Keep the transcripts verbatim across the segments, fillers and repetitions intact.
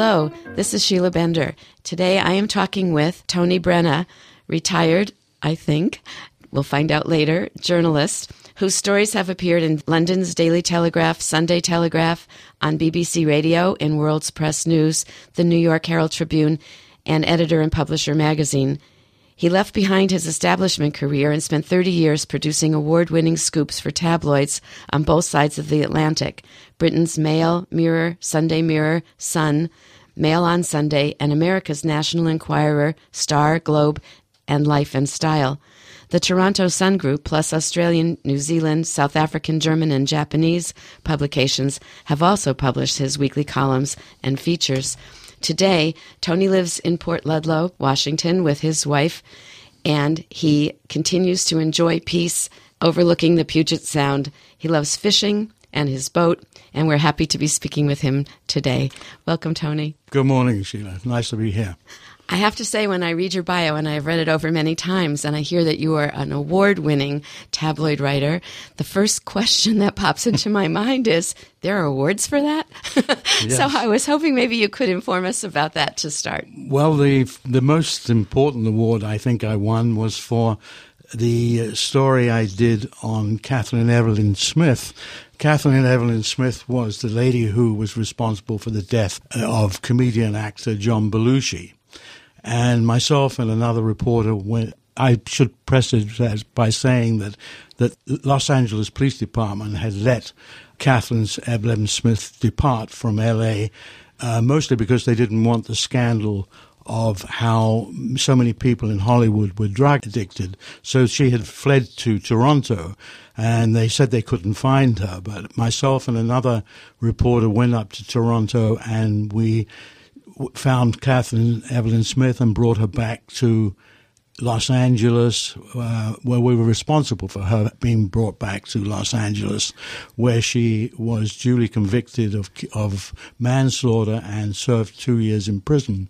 Hello, this is Sheila Bender. Today I am talking with Tony Brenna, retired, I think, we'll find out later, journalist, whose stories have appeared in London's Daily Telegraph, Sunday Telegraph, on B B C Radio, in World's Press News, the New York Herald Tribune, and Editor and Publisher magazine. He left behind his establishment career and spent thirty years producing award-winning scoops for tabloids on both sides of the Atlantic, Britain's Mail, Mirror, Sunday Mirror, Sun, Mail on Sunday, and America's National Enquirer, Star, Globe, and Life and Style. The Toronto Sun Group, plus Australian, New Zealand, South African, German, and Japanese publications have also published his weekly columns and features. Today, Tony lives in Port Ludlow, Washington, with his wife, and he continues to enjoy peace overlooking the Puget Sound. He loves fishing and his boat, and we're happy to be speaking with him today. Welcome, Tony. Good morning, Sheila. Nice to be here. I have to say, when I read your bio, and I've read it over many times, and I hear that you are an award-winning tabloid writer, the first question that pops into my mind is, there are awards for that? Yes. So I was hoping maybe you could inform us about that to start. Well, the the most important award I think I won was for the story I did on Catherine Evelyn Smith. Catherine Evelyn Smith was the lady who was responsible for the death of comedian actor John Belushi. And myself and another reporter went. I should press it by saying that that Los Angeles Police Department had let Catherine Evelyn Smith depart from L A, uh, mostly because they didn't want the scandal of how so many people in Hollywood were drug addicted. So she had fled to Toronto, and they said they couldn't find her. But myself and another reporter went up to Toronto, and we found Catherine Evelyn Smith and brought her back to Los Angeles, uh, where we were responsible for her being brought back to Los Angeles, where she was duly convicted of of manslaughter and served two years in prison.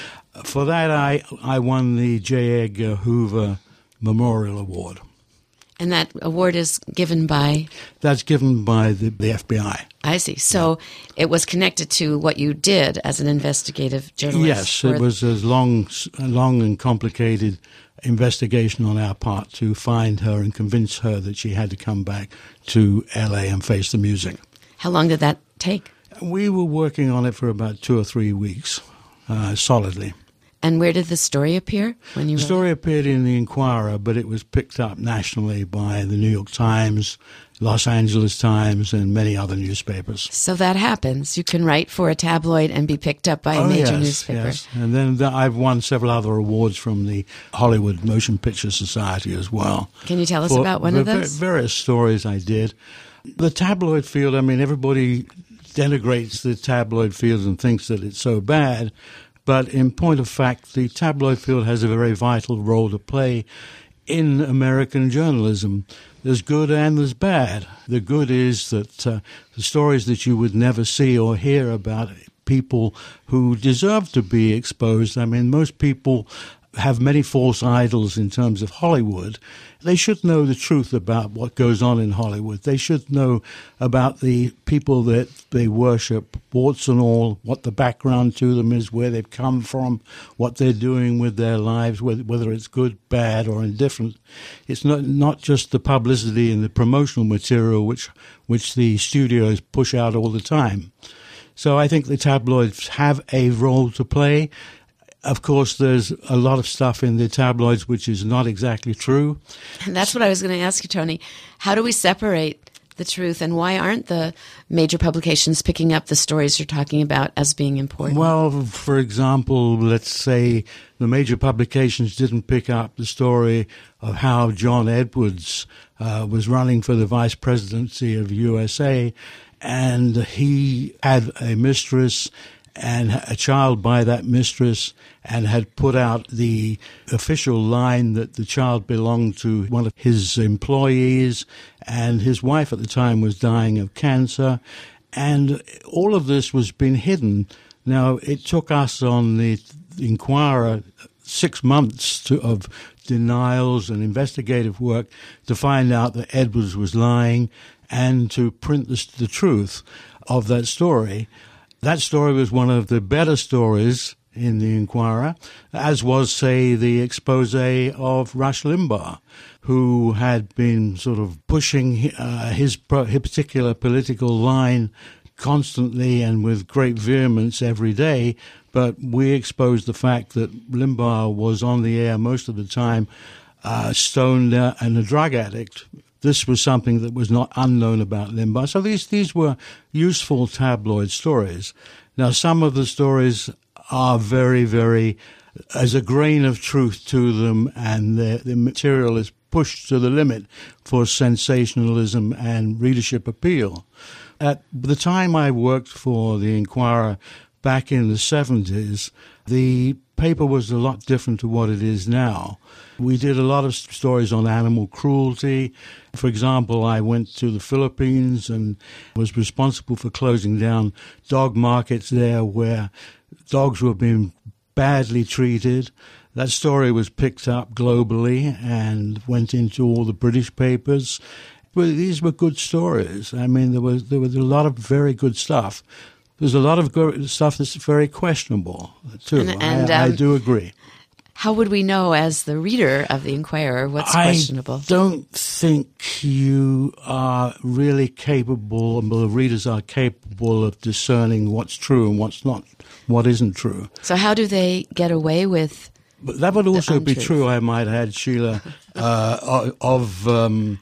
For that, I, I won the J. Edgar Hoover Memorial Award. And that award is given by? That's given by the, the F B I. I see. So yeah. It was connected to what you did as an investigative journalist. Yes, it was a long, long and complicated investigation on our part to find her and convince her that she had to come back to L A and face the music. How long did that take? We were working on it for about two or three weeks, uh, solidly. And where did the story appear? When you the story it? appeared in the Enquirer, but it was picked up nationally by the New York Times, Los Angeles Times, and many other newspapers. So that happens. You can write for a tabloid and be picked up by a oh, major yes, newspaper. Yes. And then the, I've won several other awards from the Hollywood Motion Picture Society as well. Can you tell us about one of those? Various stories I did. The tabloid field, I mean, everybody denigrates the tabloid field and thinks that it's so bad. But in point of fact, the tabloid field has a very vital role to play in American journalism. There's good and there's bad. The good is that uh, the stories that you would never see or hear about people who deserve to be exposed. I mean, most people have many false idols in terms of Hollywood. They should know the truth about what goes on in Hollywood. They should know about the people that they worship, warts and all, what the background to them is, where they've come from, what they're doing with their lives, whether it's good, bad, or indifferent. It's not not just the publicity and the promotional material which which the studios push out all the time. So I think the tabloids have a role to play. Of course, there's a lot of stuff in the tabloids which is not exactly true. And that's what I was going to ask you, Tony. How do we separate the truth, and why aren't the major publications picking up the stories you're talking about as being important? Well, for example, let's say the major publications didn't pick up the story of how John Edwards uh, was running for the vice presidency of U S A, and he had a mistress and a child by that mistress, and had put out the official line that the child belonged to one of his employees, and his wife at the time was dying of cancer, and all of this was being hidden. Now, it took us on the Enquirer six months to, of denials and investigative work to find out that Edwards was lying and to print the, the truth of that story. That story was one of the better stories in the Inquirer, as was, say, the expose of Rush Limbaugh, who had been sort of pushing uh, his, pro- his particular political line constantly and with great vehemence every day. But we exposed the fact that Limbaugh was on the air most of the time, uh, stoned uh, and a drug addict. This was something that was not unknown about Limbaugh. So these, these were useful tabloid stories. Now, some of the stories are very, very, as a grain of truth to them, and the, the material is pushed to the limit for sensationalism and readership appeal. At the time I worked for the Inquirer back in the seventies, the paper was a lot different to what it is now. We did a lot of stories on animal cruelty. For example, I went to the Philippines and was responsible for closing down dog markets there where dogs were being badly treated. That story was picked up globally and went into all the British papers. But these were good stories. I mean, there was there was a lot of very good stuff. There's a lot of good stuff that's very questionable, too. And, and, I, um, I do agree. How would we know, as the reader of the Inquirer, what's I questionable? I don't think you are really capable, and the readers are capable of discerning what's true and what's not, what isn't true. So how do they get away with But that would also be untruth? true, I might add, Sheila, uh, of um,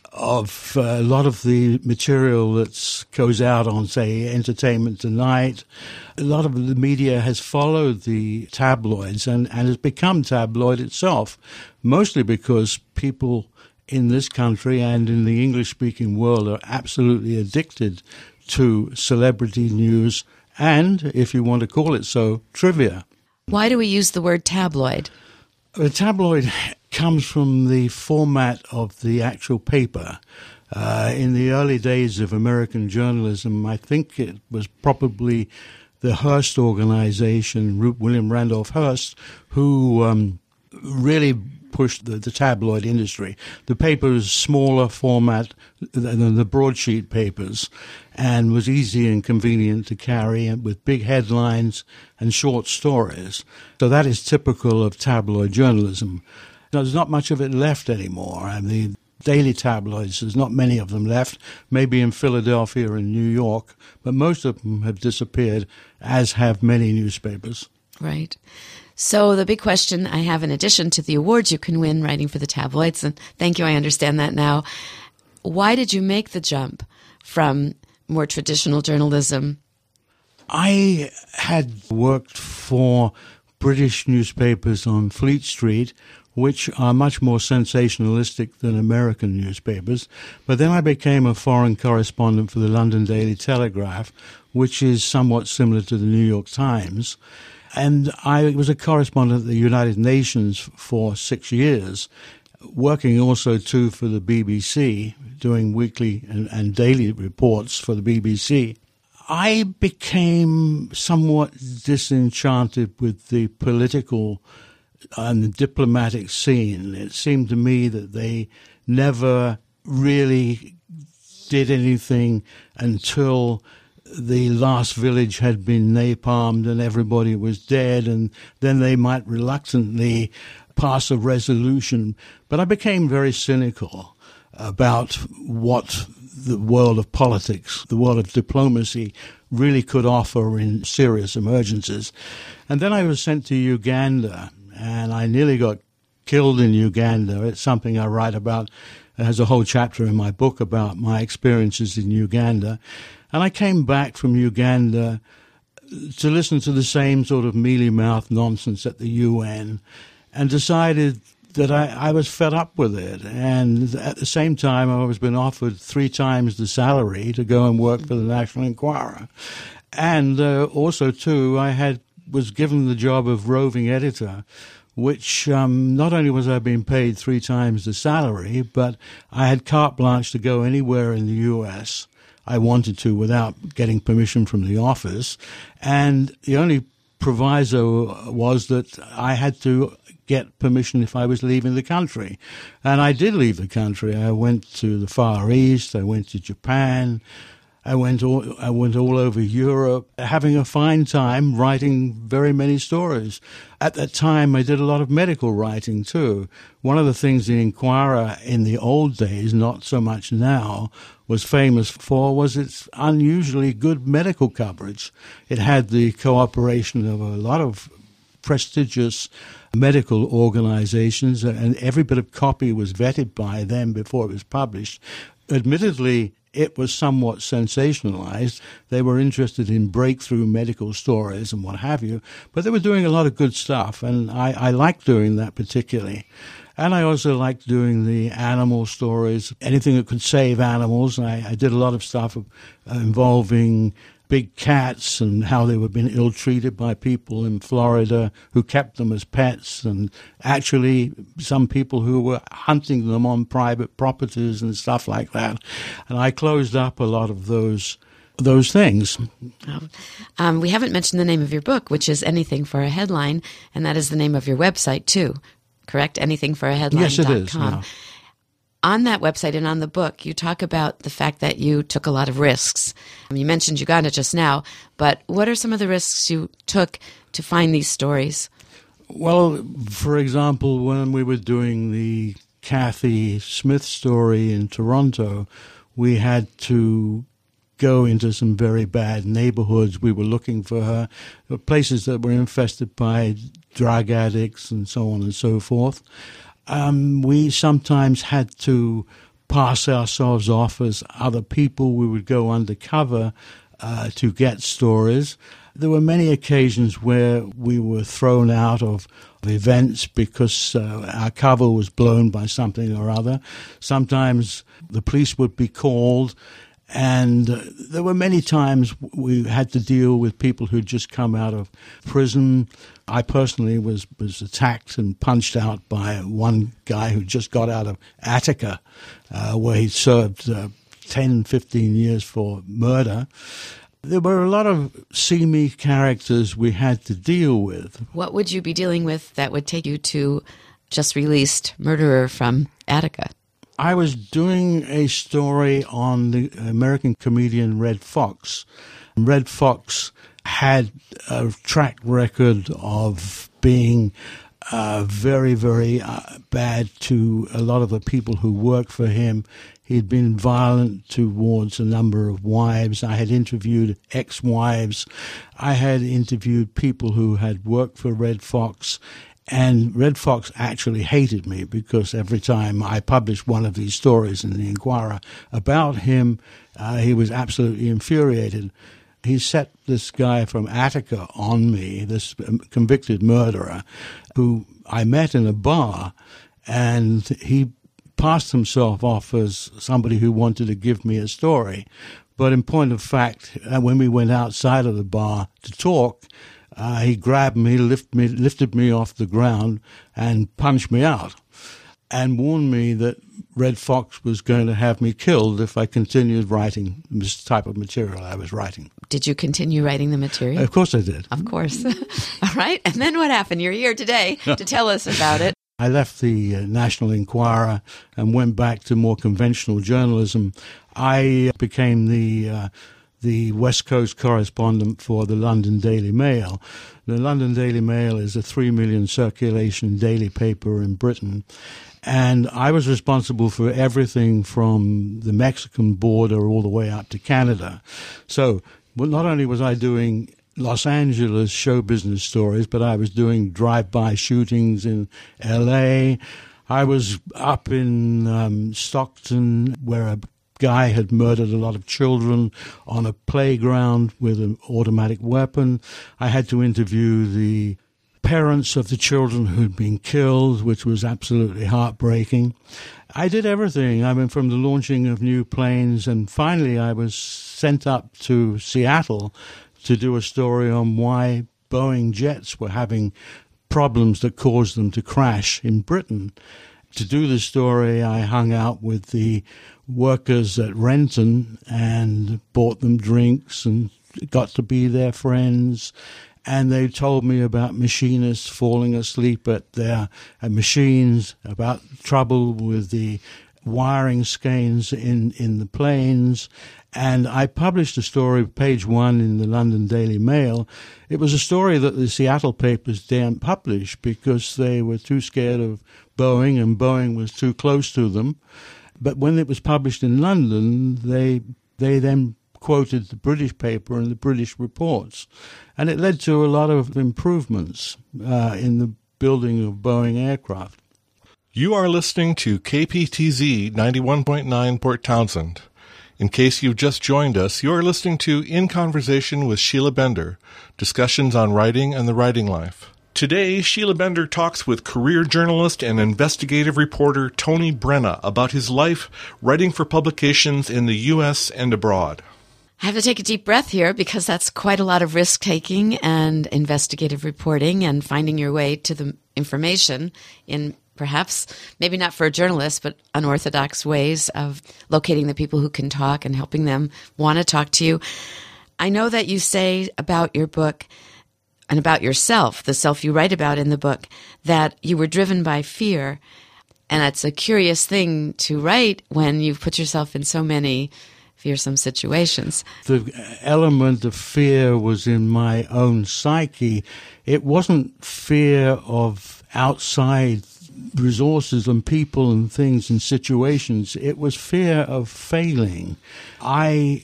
of uh, a lot of the material that goes out on, say, Entertainment Tonight. A lot of the media has followed the tabloids and, and has become tabloid itself, mostly because people in this country and in the English-speaking world are absolutely addicted to celebrity news and, if you want to call it so, trivia. Why do we use the word tabloid? A tabloid comes from the format of the actual paper. Uh, in the early days of American journalism, I think it was probably the Hearst organization, William Randolph Hearst, who um, really pushed the, the tabloid industry. The paper was smaller format than the broadsheet papers and was easy and convenient to carry with big headlines and short stories. So that is typical of tabloid journalism. Now, there's not much of it left anymore. I mean, the daily tabloids, there's not many of them left, maybe in Philadelphia and New York, but most of them have disappeared, as have many newspapers. Right. So the big question I have, in addition to the awards you can win writing for the tabloids, and thank you, I understand that now, why did you make the jump from more traditional journalism? I had worked for British newspapers on Fleet Street, which are much more sensationalistic than American newspapers. But then I became a foreign correspondent for the London Daily Telegraph, which is somewhat similar to the New York Times. And I was a correspondent at the United Nations for six years, working also, too, for the B B C, doing weekly and, and daily reports for the B B C. I became somewhat disenchanted with the political and the diplomatic scene. It seemed to me that they never really did anything until the last village had been napalmed and everybody was dead, and then they might reluctantly pass a resolution. But I became very cynical about what the world of politics, the world of diplomacy, really could offer in serious emergencies. And then I was sent to Uganda, and I nearly got killed in Uganda. It's something I write about. It has a whole chapter in my book about my experiences in Uganda. And I came back from Uganda to listen to the same sort of mealy-mouthed nonsense at the U N and decided that I, I was fed up with it. And at the same time, I was been offered three times the salary to go and work for the National Enquirer. And uh, also, too, I had was given the job of roving editor, which um, not only was I being paid three times the salary, but I had carte blanche to go anywhere in the U S I wanted to without getting permission from the office. And the only proviso was that I had to get permission if I was leaving the country. And I did leave the country. I went to the Far East. I went to Japan. I went all, I went all over Europe, having a fine time writing very many stories. At that time, I did a lot of medical writing, too. One of the things the Inquirer in the old days, not so much now, was famous for was its unusually good medical coverage. It had the cooperation of a lot of prestigious medical organizations, and every bit of copy was vetted by them before it was published. Admittedly, it was somewhat sensationalized. They were interested in breakthrough medical stories and what have you, but they were doing a lot of good stuff, and I, I liked doing that particularly. And I also liked doing the animal stories, anything that could save animals. I, I did a lot of stuff uh, involving big cats and how they were being ill-treated by people in Florida who kept them as pets, and actually some people who were hunting them on private properties and stuff like that. And I closed up a lot of those those things. Oh. Um, we haven't mentioned the name of your book, which is Anything for a Headline, and that is the name of your website too, correct? anything for a headline dot com. Yes, it is. Yeah. On that website and on the book, you talk about the fact that you took a lot of risks. I mean, you mentioned Uganda just now, but what are some of the risks you took to find these stories? Well, for example, when we were doing the Kathy Smith story in Toronto, we had to go into some very bad neighborhoods. We were looking for her, places that were infested by drug addicts and so on and so forth. Um, we sometimes had to pass ourselves off as other people. We would go undercover uh, to get stories. There were many occasions where we were thrown out of events because uh, our cover was blown by something or other. Sometimes the police would be called, and uh, there were many times we had to deal with people who'd just come out of prison. I personally was, was attacked and punched out by one guy who just got out of Attica, uh, where he served uh, ten, fifteen years for murder. There were a lot of seamy characters we had to deal with. What would you be dealing with that would take you to just released Murderer from Attica? I was doing a story on the American comedian Red Fox. Red Fox had a track record of being uh, very, very uh, bad to a lot of the people who worked for him. He'd been violent towards a number of wives. I had interviewed ex-wives. I had interviewed people who had worked for Red Fox. And Red Fox actually hated me because every time I published one of these stories in the Inquirer about him, uh, he was absolutely infuriated. He set this guy from Attica on me, this convicted murderer, who I met in a bar, and he passed himself off as somebody who wanted to give me a story. But in point of fact, when we went outside of the bar to talk, Uh, he grabbed me, lift me, lifted me off the ground and punched me out and warned me that Red Fox was going to have me killed if I continued writing this type of material I was writing. Did you continue writing the material? Of course I did. Of course. All right. And then what happened? You're here today to tell us about it. I left the uh, National Enquirer and went back to more conventional journalism. I became the... Uh, the West Coast correspondent for the London Daily Mail. The London Daily Mail is a three million circulation daily paper in Britain, and I was responsible for everything from the Mexican border all the way up to Canada. So well, not only was I doing Los Angeles show business stories, but I was doing drive-by shootings in L A. I was up in um, Stockton, where a guy had murdered a lot of children on a playground with an automatic weapon. I had to interview the parents of the children who'd been killed, which was absolutely heartbreaking. I did everything. I mean, from the launching of new planes, and finally I was sent up to Seattle to do a story on why Boeing jets were having problems that caused them to crash in Britain. To do the story, I hung out with the workers at Renton and bought them drinks and got to be their friends. And they told me about machinists falling asleep at their at machines, about trouble with the wiring skeins in, in the planes. And I published a story, page one, in the London Daily Mail. It was a story that the Seattle papers daren't publish because they were too scared of Boeing, and Boeing was too close to them. But when it was published in London, they they then quoted the British paper and the British reports. And it led to a lot of improvements uh, in the building of Boeing aircraft. You are listening to K P T Z ninety-one point nine Port Townsend. In case you've just joined us, you are listening to In Conversation with Sheila Bender, discussions on writing and the writing life. Today, Sheila Bender talks with career journalist and investigative reporter Tony Brenna about his life writing for publications in the U S and abroad. I have to take a deep breath here because that's quite a lot of risk-taking and investigative reporting and finding your way to the information in perhaps, maybe not for a journalist, but unorthodox ways of locating the people who can talk and helping them want to talk to you. I know that you say about your book and about yourself, the self you write about in the book, that you were driven by fear. And it's a curious thing to write when you've put yourself in so many fearsome situations. The element of fear was in my own psyche. It wasn't fear of outside resources and people and things and situations. It was fear of failing. I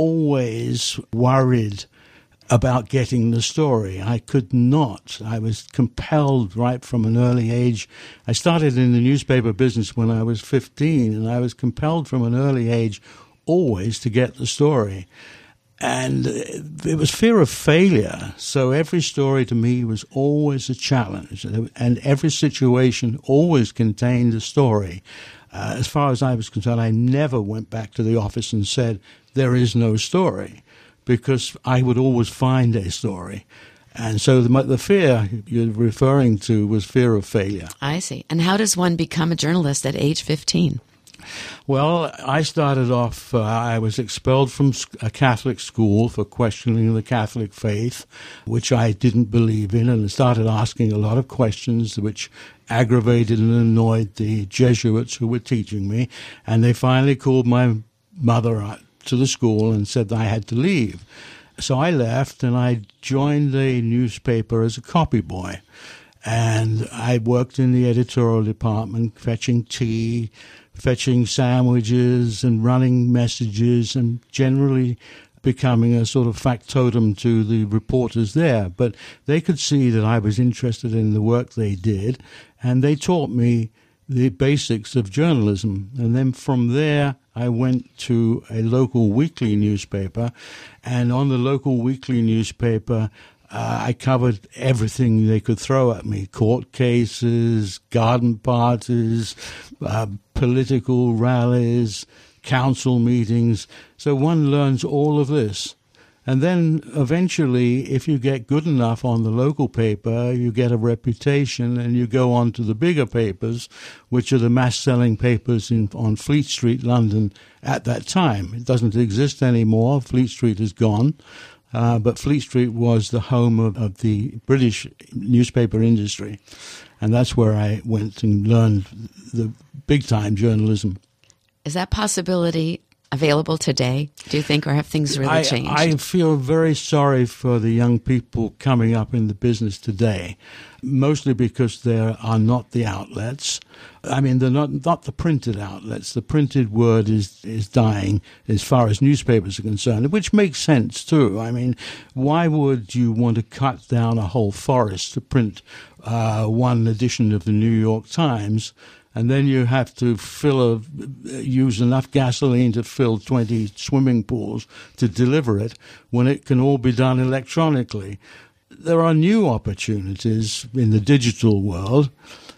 always worried about getting the story. I could not. I was compelled right from an early age. I started in the newspaper business when I was fifteen, and I was compelled from an early age always to get the story. And it was fear of failure. So every story to me was always a challenge. And every situation always contained a story. Uh, as far as I was concerned, I never went back to the office and said, there is no story, because I would always find a story. And so the, the fear you're referring to was fear of failure. I see. And how does one become a journalist at age fifteen? Well, I started off, uh, I was expelled from a Catholic school for questioning the Catholic faith, which I didn't believe in, and started asking a lot of questions which aggravated and annoyed the Jesuits who were teaching me. And they finally called my mother to the school and said I had to leave. So I left, and I joined the newspaper as a copy boy. And I worked in the editorial department, fetching tea, fetching sandwiches and running messages, and generally becoming a sort of factotum to the reporters there. But they could see that I was interested in the work they did, and they taught me the basics of journalism. And then from there, I went to a local weekly newspaper, and on the local weekly newspaper, Uh, I covered everything they could throw at me: court cases, garden parties, uh, political rallies, council meetings. So one learns all of this. And then eventually, if you get good enough on the local paper, you get a reputation, and you go on to the bigger papers, which are the mass-selling papers in, on Fleet Street, London, at that time. It doesn't exist anymore. Fleet Street is gone. Uh, but Fleet Street was the home of, of the British newspaper industry. And that's where I went and learned the big-time journalism. Is that possibility available today, do you think, or have things really I, changed? I feel very sorry for the young people coming up in the business today, mostly because there are not the outlets. I mean, they're not, not the printed outlets. The printed word is, is dying as far as newspapers are concerned, which makes sense, too. I mean, why would you want to cut down a whole forest to print uh, one edition of the New York Times, and then you have to fill a, use enough gasoline to fill twenty swimming pools to deliver it, when it can all be done electronically? There are new opportunities in the digital world.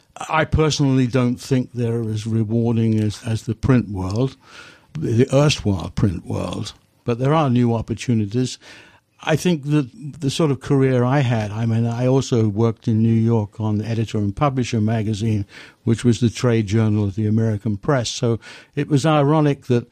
I personally don't think they're as rewarding as, as the print world, the erstwhile print world, but there are new opportunities. I think that the sort of career I had, I mean, I also worked in New York on the Editor and Publisher magazine, which was the trade journal of the American press. So it was ironic that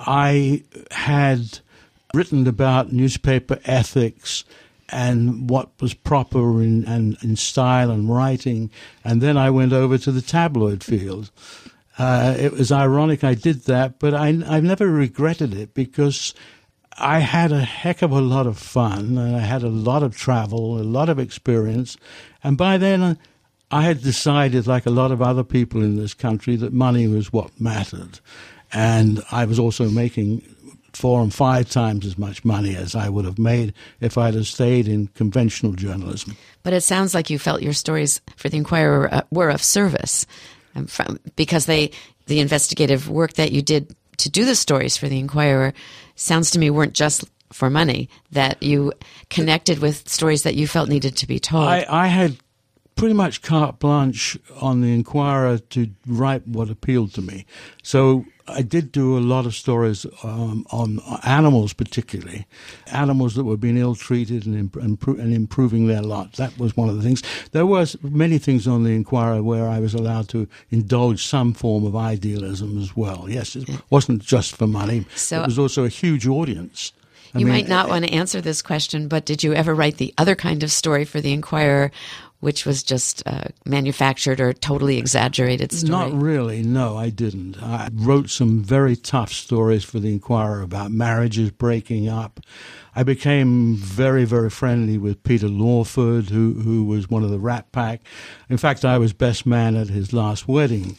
I had written about newspaper ethics and what was proper in, and in style and writing, and then I went over to the tabloid field. Uh, it was ironic I did that, but I, I never regretted it because I had a heck of a lot of fun, and I had a lot of travel, a lot of experience, and by then I had decided, like a lot of other people in this country, that money was what mattered. And I was also making four and five times as much money as I would have made if I'd have stayed in conventional journalism. But it sounds like you felt your stories for the Inquirer uh, were of service, um, from, because they the investigative work that you did to do the stories for the Inquirer sounds to me weren't just for money, that you connected with stories that you felt needed to be told. I, I had pretty much carte blanche on the Inquirer to write what appealed to me. So I did do a lot of stories um, on animals, particularly animals that were being ill-treated and, imp- and improving their lot. That was one of the things. There was many things on the Inquirer where I was allowed to indulge some form of idealism as well. Yes, it wasn't just for money. So, it was also a huge audience. I you mean, might not want to answer this question, but did you ever write the other kind of story for the Inquirer, which was just uh, manufactured or totally exaggerated story? Not really, no, I didn't. I wrote some very tough stories for the Inquirer about marriages breaking up. I became very, very friendly with Peter Lawford, who, who was one of the Rat Pack. In fact, I was best man at his last wedding.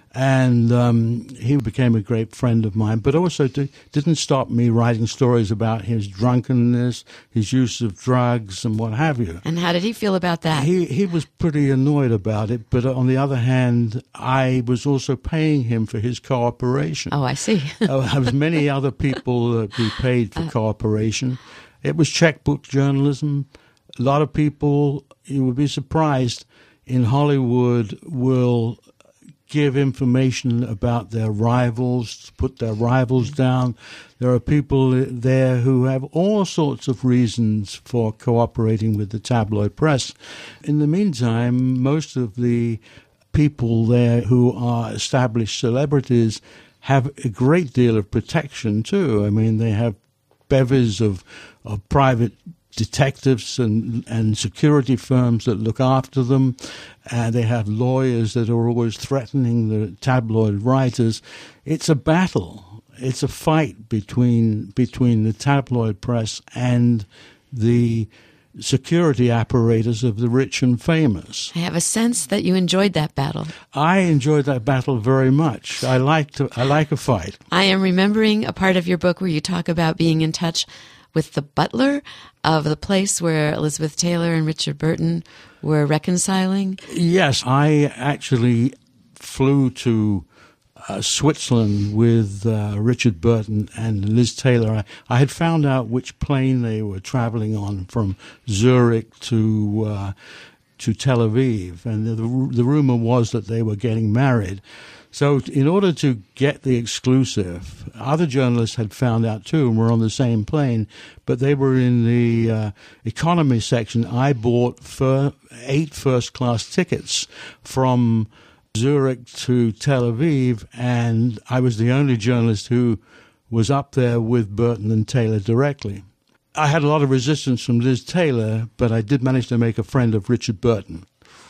And um, he became a great friend of mine, but also d- didn't stop me writing stories about his drunkenness, his use of drugs, and what have you. And how did he feel about that? He he was pretty annoyed about it, but on the other hand, I was also paying him for his cooperation. Oh, I see. uh, there was many other people that we paid for uh, cooperation. It was checkbook journalism. A lot of people, you would be surprised, in Hollywood will give information about their rivals, put their rivals down. There are people there who have all sorts of reasons for cooperating with the tabloid press. In the meantime, most of the people there who are established celebrities have a great deal of protection too. I mean, they have bevies of, of private detectives and, and security firms that look after them, and they have lawyers that are always threatening the tabloid writers. It's a battle. It's a fight between between the tabloid press and the security apparatus of the rich and famous. I have a sense that you enjoyed that battle. I enjoyed that battle very much. I like to. I like a fight. I am remembering a part of your book where you talk about being in touch with the butler of the place where Elizabeth Taylor and Richard Burton were reconciling. Yes, I actually flew to uh, Switzerland with uh, Richard Burton and Liz Taylor. I, I had found out which plane they were traveling on from Zurich to uh, to Tel Aviv, and the, the, the rumor was that they were getting married. So in order to get the exclusive, other journalists had found out too and were on the same plane, but they were in the uh, economy section. I bought fir- eight first-class tickets from Zurich to Tel Aviv, and I was the only journalist who was up there with Burton and Taylor directly. I had a lot of resistance from Liz Taylor, but I did manage to make a friend of Richard Burton.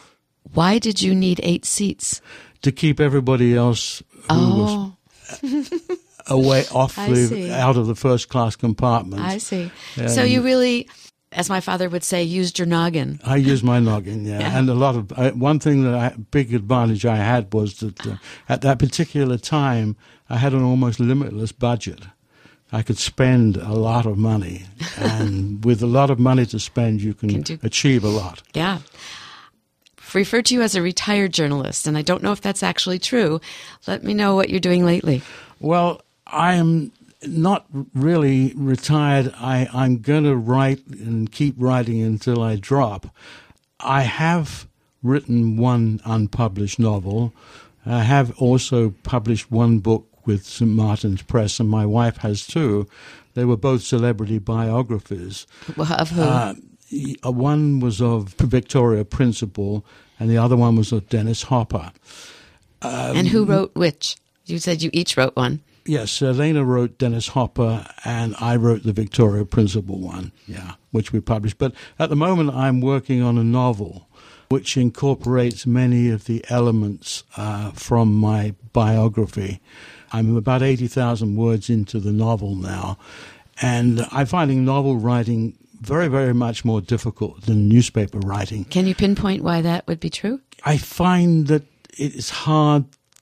Why did you need eight seats? To keep everybody else who oh. was away off the out of the first class compartment. I see. Um, so you really, as my father would say, used your noggin. I used my noggin, yeah. yeah. And a lot of uh, one thing that I, big advantage I had was that uh, at that particular time I had an almost limitless budget. I could spend a lot of money, and with a lot of money to spend, you can, can do- achieve a lot. Yeah. Referred to you as a retired journalist, and I don't know if that's actually true. Let me know what you're doing lately. Well, I am not really retired. I, I'm going to write and keep writing until I drop. I have written one unpublished novel. I have also published one book with Saint Martin's Press, and my wife has too. They were both celebrity biographies. Of who? Uh, One was of Victoria Principal, and the other one was of Dennis Hopper. Um, and who wrote which? You said you each wrote one. Yes, Elena wrote Dennis Hopper, and I wrote the Victoria Principal one, yeah, which we published. But at the moment, I'm working on a novel. which incorporates many of the elements uh, from my biography. I'm about eighty thousand words into the novel now, and I'm finding novel writing very, very much more difficult than newspaper writing. Can you pinpoint why that would be true? I find that it is hard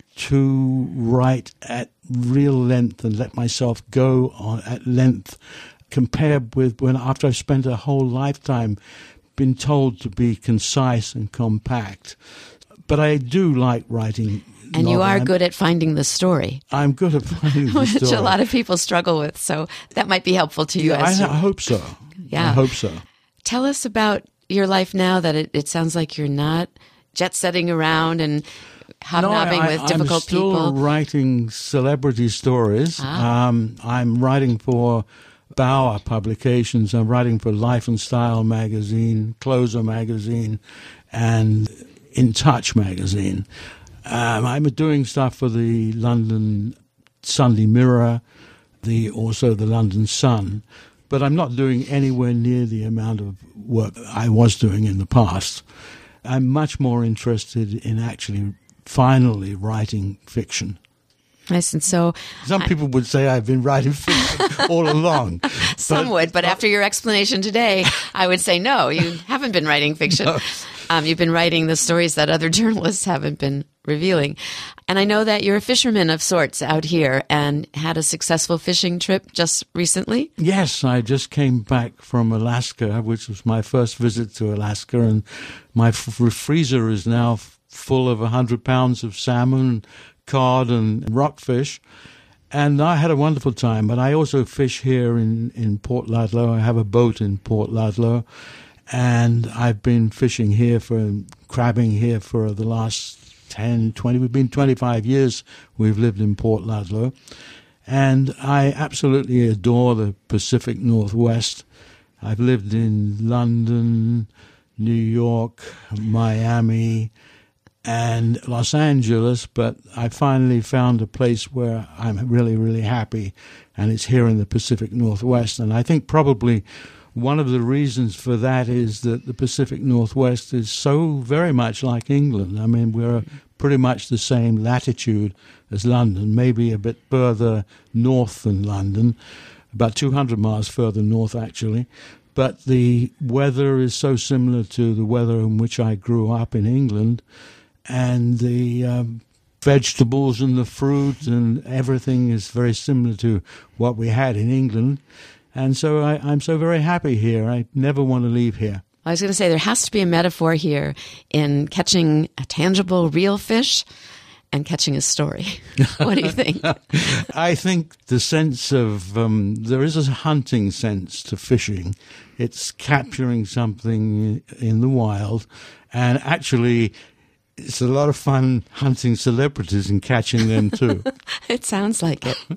to write at real length and let myself go on at length compared with when after I've spent a whole lifetime been told to be concise and compact. But I do like writing. And novel. you are I'm, good at finding the story. I'm good at finding the which story. a lot of people struggle with, so that might be helpful to you. Yeah, as I, you, I hope so. Yeah. I hope so. Tell us about your life now that it, it sounds like you're not jet-setting around and hobnobbing no, I, with I, difficult I'm still people. writing celebrity stories. Ah. Um, I'm writing for Bauer Publications. I'm writing for Life and Style magazine, Closer magazine, and In Touch magazine. Um, I'm doing stuff for the London Sunday Mirror, the also the London Sun, but I'm not doing anywhere near the amount of work I was doing in the past. I'm much more interested in actually finally writing fiction. Nice, and so Some I, people would say I've been writing fiction all along. some but, would, but after your explanation today, I would say no, you haven't been writing fiction. No. Um, you've been writing the stories that other journalists haven't been revealing. And I know that you're a fisherman of sorts out here and had a successful fishing trip just recently. Yes, I just came back from Alaska, which was my first visit to Alaska, and my f- freezer is now f- full of one hundred pounds of salmon, cod, and rockfish. And I had a wonderful time, but I also fish here in, in Port Ludlow. I have a boat in Port Ludlow, and I've been fishing here for, crabbing here for the last ten, twenty, we've been twenty-five years we've lived in Port Ludlow. And I absolutely adore the Pacific Northwest. I've lived in London, New York, Miami, and Los Angeles, but I finally found a place where I'm really, really happy, and it's here in the Pacific Northwest. And I think probably one of the reasons for that is that the Pacific Northwest is so very much like England. I mean, we're pretty much the same latitude as London, maybe a bit further north than London, about two hundred miles further north, actually. But the weather is so similar to the weather in which I grew up in England, and the um, vegetables and the fruit and everything is very similar to what we had in England. And so I, I'm so very happy here. I never want to leave here. I was going to say there has to be a metaphor here in catching a tangible, real fish and catching a story. What do you think? I think the sense of, um, there is a hunting sense to fishing. It's capturing something in the wild, and actually it's a lot of fun hunting celebrities and catching them too. It sounds like it.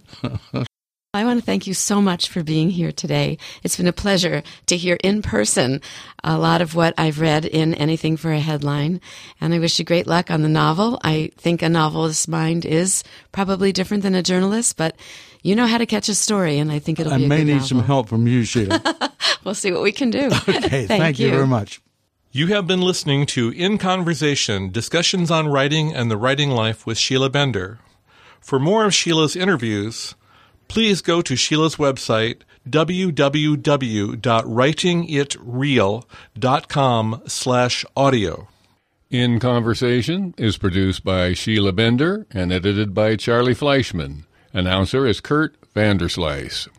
I want to thank you so much for being here today. It's been a pleasure to hear in person a lot of what I've read in Anything for a Headline, and I wish you great luck on the novel. I think a novelist's mind is probably different than a journalist, but you know how to catch a story, and I think it'll I be a may good need novel. some help from you, Sheila. We'll see what we can do. Okay, thank, thank you very much. You have been listening to In Conversation, Discussions on Writing and the Writing Life with Sheila Bender. For more of Sheila's interviews, please go to Sheila's website, w w w dot writing it real dot com slash audio. In Conversation is produced by Sheila Bender and edited by Charlie Fleischman. Announcer is Kurt Vanderslice.